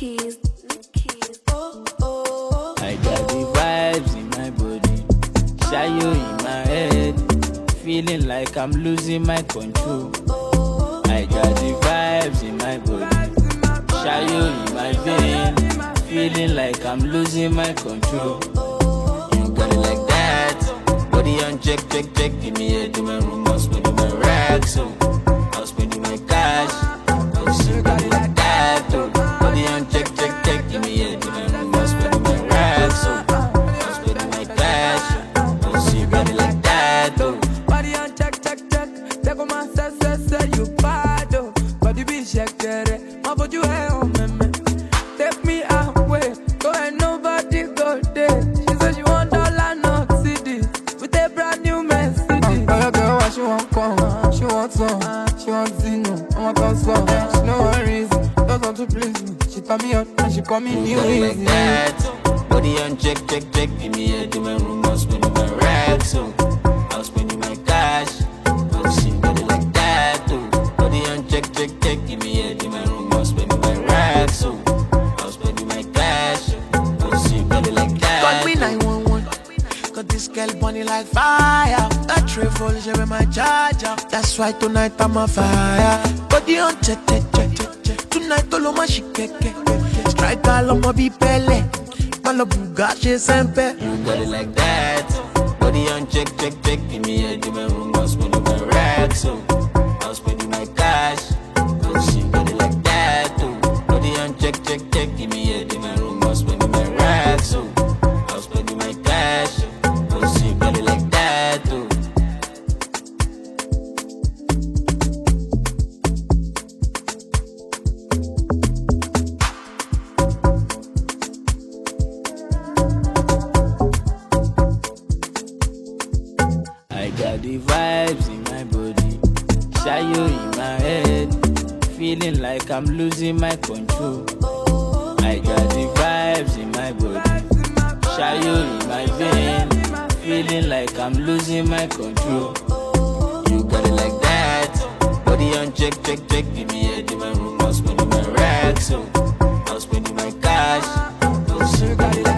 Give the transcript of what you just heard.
keys. I got the vibes in my body, shayo in my head, feeling like I'm losing my control. I got the vibes in my body, shayo in my vein, feeling like I'm losing my control. You got it like that, body on check, check, check, give me head to my room, I'll spend my racks, so I'll spend my cash. You got it like that, oh. Body on check, check, check, give me head to my room, I'll spend my racks, so I'll spend my cash. You got it like that, oh. Body on check, check, check. Take on my say, you bad, oh. Body be check, get it. My body you home, man. Take me away, go and nobody go there. She said she want dollar, not city, with a brand new Mercedes. Oh, girl, what she want come? She want some, she want Zino, I want some. She no worries, don't want to please me. She turn me out and she call me new like that. Body on check, check, check, give me head to my room, I'll spend my racks, so I'll spend my cash. She got it like that, oh. Body on check, check, check, give me head to my room, I'll spend my racks, so I'll spend my cash. She got it like that. Got me 911. Got this girl bunny like fire. That triple she with my charger. That's why tonight I'm on fire. Body on check, check, check, check, check. Tonight all of my shit, strike all of my be pele. Malo bugache sempe. You got it like that. Body on check, check, check, give me head to my room, I'll spend my racks, so I'll spend my cash. She got it like that, oh. Body on check, check, check, give me head to my room, I'll spend my racks, so I'll spend my cash. She got it like that, oh. I got the vibes in my body, shayo in my head, feeling like I'm losing my control. I got the vibes in my body, shayo in my vein, feeling like I'm losing my control. You got it like that, body on check, check, check, give me head to my room, I'll spend my racks, so I'll spend my cash. You got it like